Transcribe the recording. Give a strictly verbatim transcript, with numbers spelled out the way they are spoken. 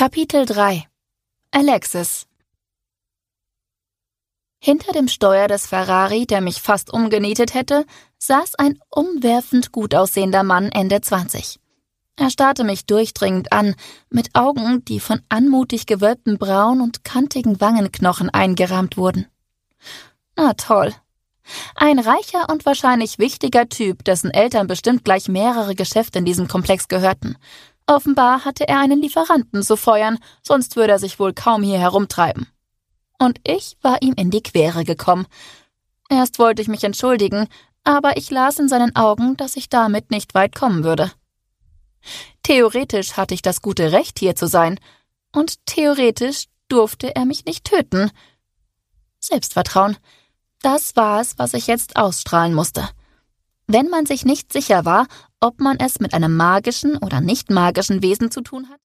Kapitel drei. Alexis. Hinter dem Steuer des Ferrari, der mich fast umgenietet hätte, saß ein umwerfend gut aussehender Mann Ende zwanzig. Er starrte mich durchdringend an, mit Augen, die von anmutig gewölbten Brauen und kantigen Wangenknochen eingerahmt wurden. Na toll. Ein reicher und wahrscheinlich wichtiger Typ, dessen Eltern bestimmt gleich mehrere Geschäfte in diesem Komplex gehörten. Offenbar hatte er einen Lieferanten zu feuern, sonst würde er sich wohl kaum hier herumtreiben. Und ich war ihm in die Quere gekommen. Erst wollte ich mich entschuldigen, aber ich las in seinen Augen, dass ich damit nicht weit kommen würde. Theoretisch hatte ich das gute Recht, hier zu sein, und theoretisch durfte er mich nicht töten. Selbstvertrauen, das war es, was ich jetzt ausstrahlen musste. Wenn man sich nicht sicher war, ob man es mit einem magischen oder nicht magischen Wesen zu tun hat,